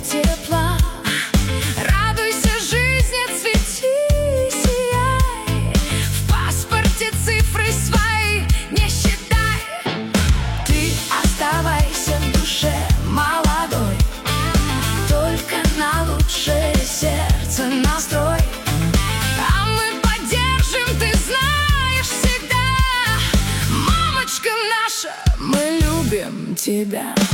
тепла. Радуйся жизни, цвети, сияй. В паспорте цифры свои не считай. Ты оставайся в душе молодой, только на лучшее сердце настрой. А мы поддержим, ты знаешь, всегда. Мамочка наша, мы любим тебя.